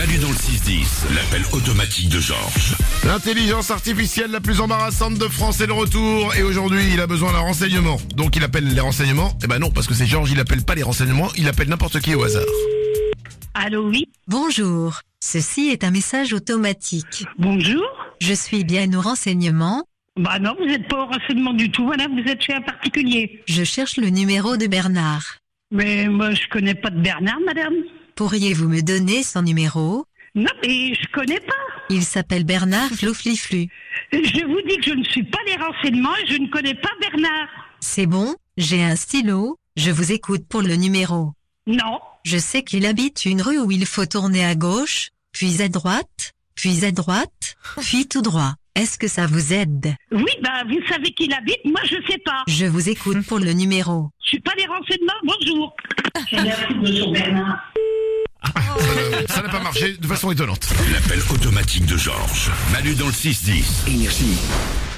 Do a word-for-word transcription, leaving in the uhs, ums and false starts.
Manu dans le six dix, l'appel automatique de Georges. L'intelligence artificielle la plus embarrassante de France est de retour et aujourd'hui il a besoin d'un renseignement. Donc il appelle les renseignements. Eh ben non, parce que c'est Georges, il appelle pas les renseignements, il appelle n'importe qui au hasard. Allô, oui. Bonjour, ceci est un message automatique. Bonjour. Je suis bien au renseignement. Bah non, vous n'êtes pas au renseignement du tout, madame, vous êtes chez un particulier. Je cherche le numéro de Bernard. Mais moi, je connais pas de Bernard, madame. Pourriez-vous me donner son numéro? Non, mais je connais pas. Il s'appelle Bernard Floufliflu. Je vous dis que je ne suis pas les renseignements et je ne connais pas Bernard. C'est bon, j'ai un stylo, je vous écoute pour le numéro. Non. Je sais qu'il habite une rue où il faut tourner à gauche, puis à droite, puis à droite, puis tout droit. Est-ce que ça vous aide? Oui, bah vous savez qui il habite, moi je sais pas. Je vous écoute pour le numéro. Je suis pas les renseignements, bonjour. C'est la fille de son Bernard. Ça n'a pas marché de façon étonnante. L'appel automatique de Georges. Manu dans le six dix. Énergie.